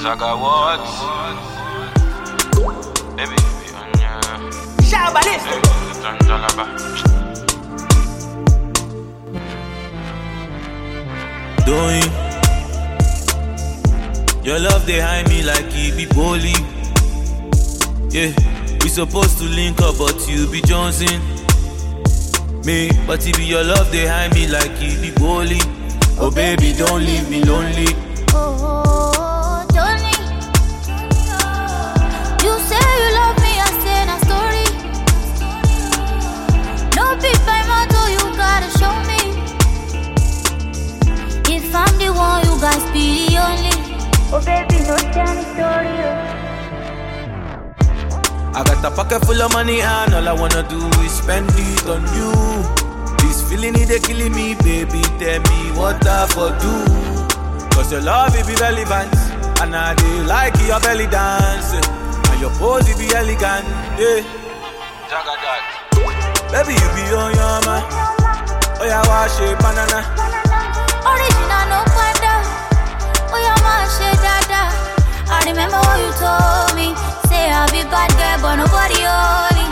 I got what? Baby, be on ya. Shabalis. Doing your love they hide me like it be bully. Yeah, we supposed to link up, but you be Johnson. Me, but it be your love they hide me like it be bully. Oh baby, don't leave me lonely. Oh, don't leave. You say you love me, I say na story. No big by motto, you gotta show me. If I'm the one, you guys be the only. Oh baby, no tell me story. I got a pocket full of money and all I wanna do is spend it on you. This feeling it they killing me, baby. Tell me what I for do. Cause your love it be relevant, and I do like your belly dance, and your pose it be elegant, yeah. Jaga that. Baby you be on your man. Oh yeah, wash it banana. Original no panda. Oh yeah, my shit dada. I remember what you told me. Say I'll be bad girl, but nobody only.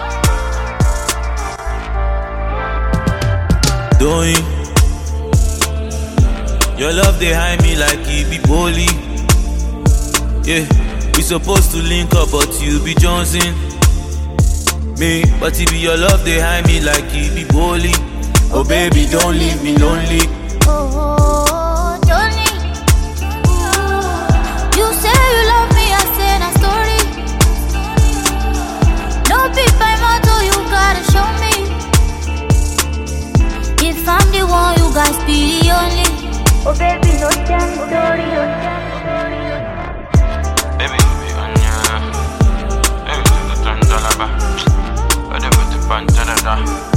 Doing your love they hide me like it be bully. Yeah, we supposed to link up, but you be Johnson. Me, but it be your love they hide me like it be bully. Oh baby, don't leave me lonely. Oh, don't leave. You say you love me, I say na story. No big by motto, you gotta show me. If I'm the one, you guys be the only. Oh baby, no tell me story. Baby, be on ya. Baby, the $10 back. Whatever the $10.